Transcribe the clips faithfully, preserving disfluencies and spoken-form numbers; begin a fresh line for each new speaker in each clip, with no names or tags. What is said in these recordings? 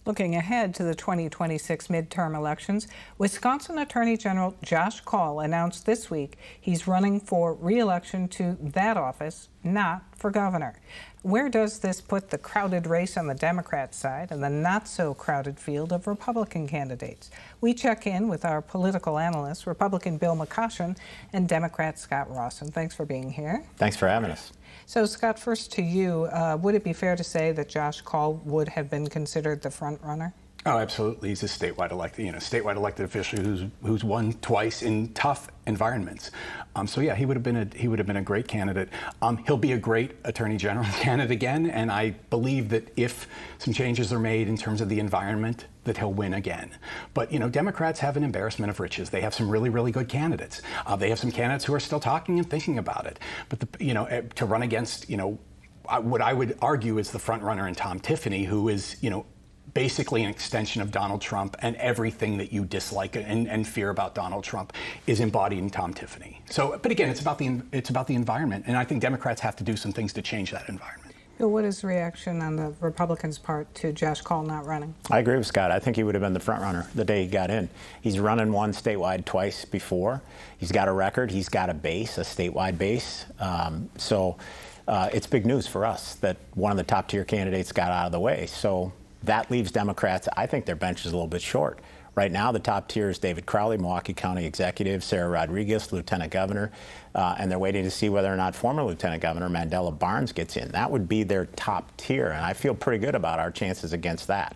Looking ahead to the twenty twenty-six midterm elections, Wisconsin Attorney General Josh Kaul announced this week he's running for re-election to that office, not for governor. Where does this put the crowded race on the Democrat side and the not-so-crowded field of Republican candidates? We check in with our political analyst, Republican Bill McCoshen, and Democrat Scott Rawson. Thanks for being here.
Thanks for having us.
So, Scott, first to you, uh, would it be fair to say that Josh Kaul would have been considered the front runner?
Oh, absolutely. He's a statewide elected, you know, statewide elected official who's who's won twice in tough environments. Um, so yeah, he would have been a he would have been a great candidate. Um, he'll be a great attorney general candidate again, and I believe that if some changes are made in terms of the environment, that he'll win again. But you know, Democrats have an embarrassment of riches. They have some really, really good candidates. Uh, they have some candidates who are still talking and thinking about it. But the, you know, to run against, you know, what I would argue is the front runner in Tom Tiffany, who is, you know, basically an extension of Donald Trump, and everything that you dislike and, and fear about Donald Trump is embodied in Tom Tiffany. So, but again, it's about the it's about the environment, and I think Democrats have to do some things to change that environment.
Bill, what is the reaction on the Republicans' part to Josh Kaul not running?
I agree with Scott. I think he would have been the front runner the day he got in. He's run and won statewide twice before. He's got a record. He's got a base, a statewide base. Um, so uh, it's big news for us that one of the top tier candidates got out of the way. So that leaves Democrats, I think their bench is a little bit short. Right now, the top tier is David Crowley, Milwaukee County Executive, Sarah Rodriguez, Lieutenant Governor, uh, and they're waiting to see whether or not former Lieutenant Governor Mandela Barnes gets in. That would be their top tier, and I feel pretty good about our chances against that.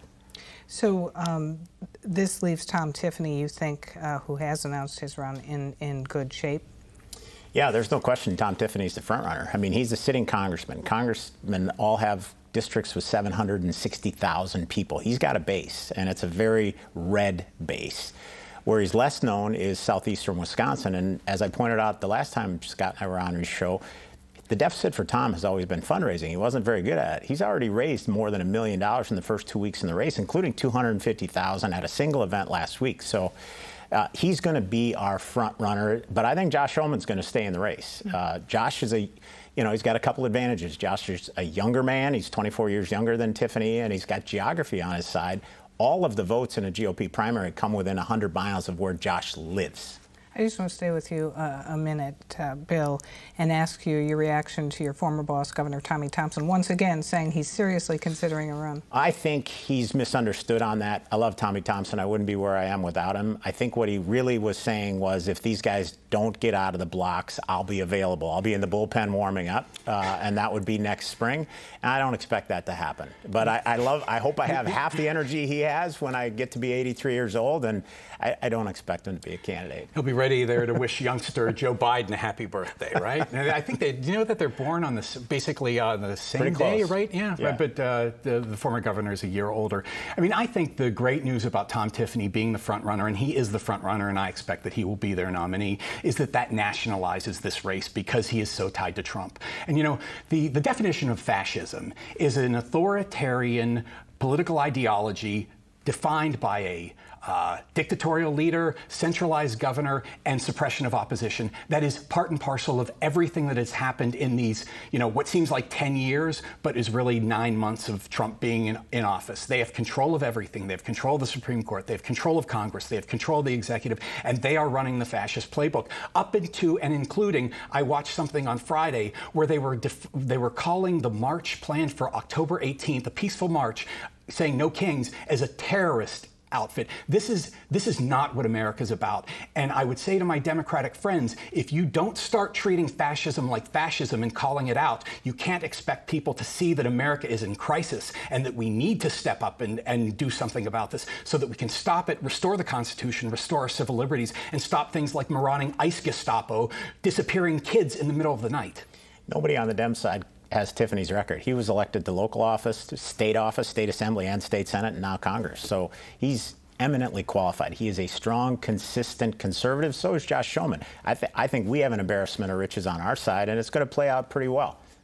So um, this leaves Tom Tiffany, you think, uh, who has announced his run, in, in good shape?
Yeah, there's no question Tom Tiffany's the front runner. I mean, he's a sitting congressman. Congressmen all have districts with seven hundred sixty thousand people. He's got a base, and it's a very red base. Where he's less known is southeastern Wisconsin, and as I pointed out the last time Scott and I were on his show, the deficit for Tom has always been fundraising. He wasn't very good at it. He's already raised more than a million dollars in the first two weeks in the race, including two hundred fifty thousand at a single event last week. So uh, he's going to be our front runner, but I think Josh Ullman's going to stay in the race. Uh, Josh is a You know, he's got a couple advantages. Josh is a younger man. He's twenty-four years younger than Tiffany, and he's got geography on his side. All of the votes in a G O P primary come within one hundred miles of where Josh lives.
I just want to stay with you uh, a minute, uh, Bill, and ask you your reaction to your former boss, Governor Tommy Thompson, once again saying he's seriously considering a run.
I think he's misunderstood on that. I love Tommy Thompson. I wouldn't be where I am without him. I think what he really was saying was, if these guys don't get out of the blocks, I'll be available. I'll be in the bullpen warming up, uh, and that would be next spring. And I don't expect that to happen. But I, I love. I hope I have half the energy he has when I get to be eighty-three years old, and I, I don't expect him to be a candidate.
He'll be ready there to wish youngster Joe Biden a happy birthday, right? And I think they, do you know that they're born on this basically on the same day, right? Yeah,
yeah.
Right, but uh, the, the former governor is a year older. I mean, I think the great news about Tom Tiffany being the front runner, and he is the front runner, and I expect that he will be their nominee, is that that nationalizes this race because he is so tied to Trump. And you know, the, the definition of fascism is an authoritarian political ideology defined by a uh, dictatorial leader, centralized governor, and suppression of opposition. That is part and parcel of everything that has happened in these, you know, what seems like ten years, but is really nine months of Trump being in, in office. They have control of everything. They have control of the Supreme Court. They have control of Congress. They have control of the executive, and they are running the fascist playbook. Up into and including, I watched something on Friday where they were def- they were calling the march planned for October eighteenth, a peaceful march, saying no kings, as a terrorist outfit. This is this is not what America's about. And I would say to my Democratic friends, if you don't start treating fascism like fascism and calling it out, you can't expect people to see that America is in crisis and that we need to step up and, and do something about this so that we can stop it, restore the Constitution, restore our civil liberties, and stop things like marauding ICE Gestapo, disappearing kids in the middle of the night.
Nobody on the Dem side has Tiffany's record. He was elected to local office, to state office, state assembly, and state senate, and now Congress. So he's eminently qualified. He is a strong, consistent conservative. So is Josh Schoemann. I, th- I think we have an embarrassment of riches on our side, and it's going to play out pretty well.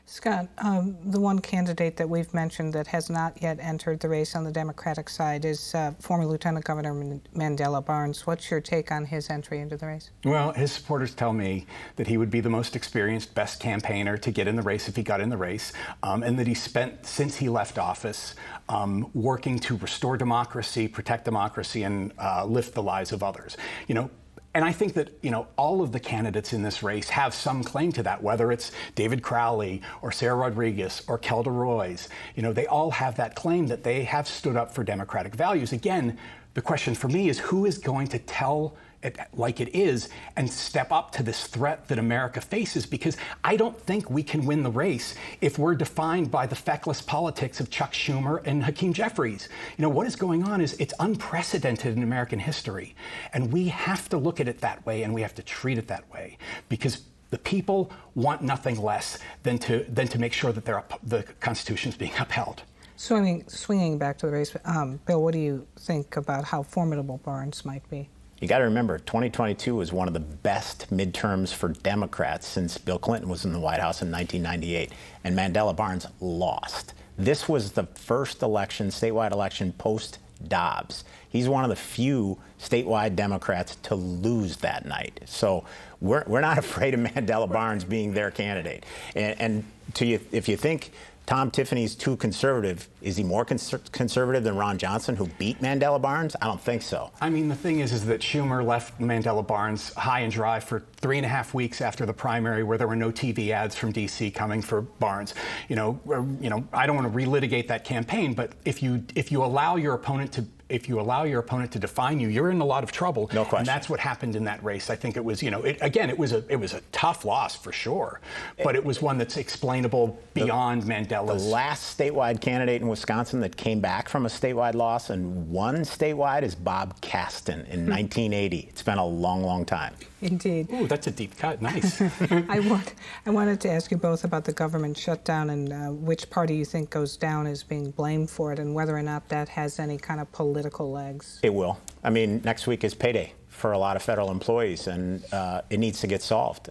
Scott, um, the one candidate that we've mentioned that has not yet entered the race on the Democratic side is uh, former Lieutenant Governor Mandela Barnes. What's your take on his entry into the race?
Well, his supporters tell me that he would be the most experienced, best campaigner to get in the race if he got in the race, um, and that he spent, since he left office, um, working to restore democracy, protect democracy, and uh, lift the lives of others. You know, And I think that, you know, all of the candidates in this race have some claim to that, whether it's David Crowley or Sarah Rodriguez or Kelda Roys. You know, they all have that claim that they have stood up for democratic values. Again, the question for me is who is going to tell it like it is and step up to this threat that America faces, because I don't think we can win the race if we're defined by the feckless politics of Chuck Schumer and Hakeem Jeffries. You know, what is going on is it's unprecedented in American history, and we have to look at it that way, and we have to treat it that way, because the people want nothing less than to than to make sure that they're up, the Constitution is being upheld.
Swinging, swinging back to the race, um, Bill, what do you think about how formidable Barnes might be?
You got to remember, twenty twenty-two was one of the best midterms for Democrats since Bill Clinton was in the White House in nineteen ninety-eight, and Mandela Barnes lost. This was the first election, statewide election, post-Dobbs. He's one of the few statewide Democrats to lose that night. So we're, we're not afraid of Mandela Barnes being their candidate. And, and to you, if you think Tom Tiffany's too conservative, is he more cons- conservative than Ron Johnson, who beat Mandela Barnes? I don't think so.
I mean, the thing is, is that Schumer left Mandela Barnes high and dry for three and a half weeks after the primary, where there were no T V ads from D C coming for Barnes. You know, you know, I don't want to relitigate that campaign, but if you if you allow your opponent to if you allow your opponent to define you, you're in a lot of trouble.
No question.
And that's what happened in that race. I think it was, you know, it, again, it was a it was a tough loss for sure, but it was one that's explainable beyond the, Mandela's.
The last statewide candidate in Wisconsin that came back from a statewide loss and won statewide is Bob Caston in nineteen eighty. It's been a long, long time.
Indeed.
Ooh, that's a deep cut. Nice.
I want I wanted to ask you both about the government shutdown and uh, which party you think goes down as being blamed for it, and whether or not that has any kind of political legs.
It will. I mean, next week is payday for a lot of federal employees, and uh, it needs to get solved.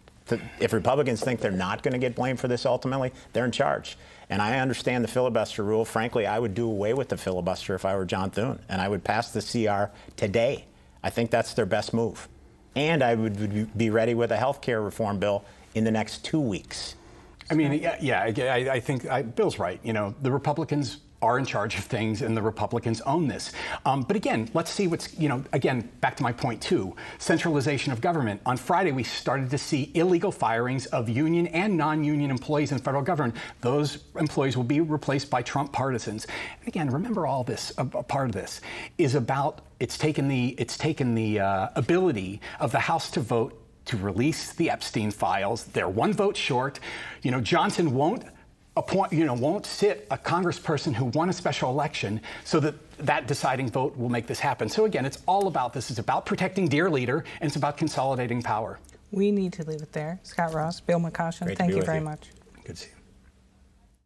If Republicans think they're not going to get blamed for this ultimately, they're in charge. And I understand the filibuster rule. Frankly, I would do away with the filibuster if I were John Thune, and I would pass the C R today. I think that's their best move. And I would be ready with a health care reform bill in the next two weeks.
I mean, yeah, yeah I, I think I, Bill's right. You know, the Republicans are in charge of things, and the Republicans own this. Um, but again, let's see what's, you know, again, back to my point too, centralization of government. On Friday, we started to see illegal firings of union and non-union employees in federal government. Those employees will be replaced by Trump partisans. And again, remember all this, a, a part of this is about, it's taken the, it's taken the uh, ability of the House to vote to release the Epstein files. They're one vote short. You know, Johnson won't appoint, you know, won't sit a congressperson who won a special election so that that deciding vote will make this happen. So again, it's all about this. It's about protecting dear leader, and it's about consolidating power.
We need to leave it there. Scott Ross, Bill McCoshen,
Great
thank
to be
you
with
very
you.
much.
Good to see you.